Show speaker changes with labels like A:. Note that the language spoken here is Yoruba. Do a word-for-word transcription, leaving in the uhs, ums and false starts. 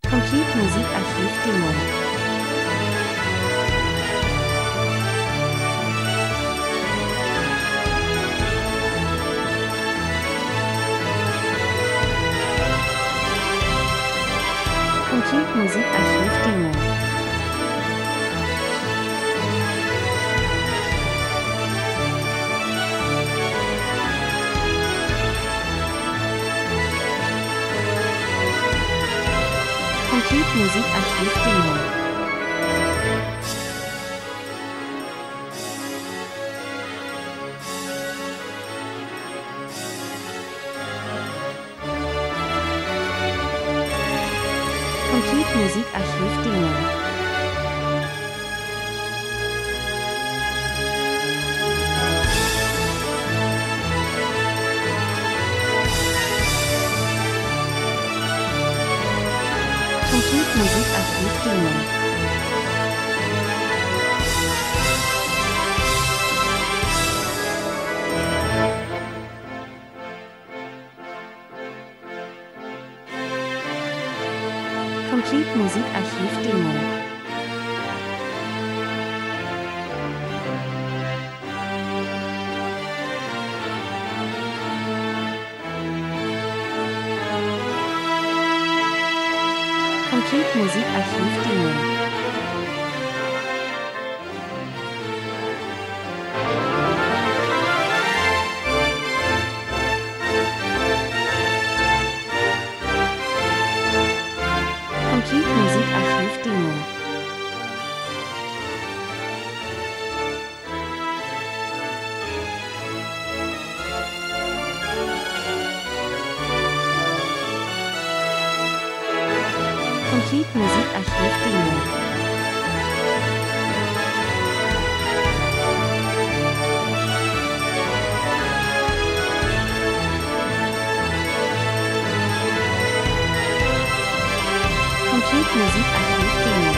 A: Complete Musikarchiv Demo. Complete Musikarchiv Demo. Complete Musikarchiv Demo. Complete Musikarchiv Demo. Complete Musikarchiv Demo. Complete Musikarchiv Demo. Complete Musikarchiv Demo. Complete Musikarchiv Demo. Complete Musikarchiv Demo. Complete Musikarchiv Demo.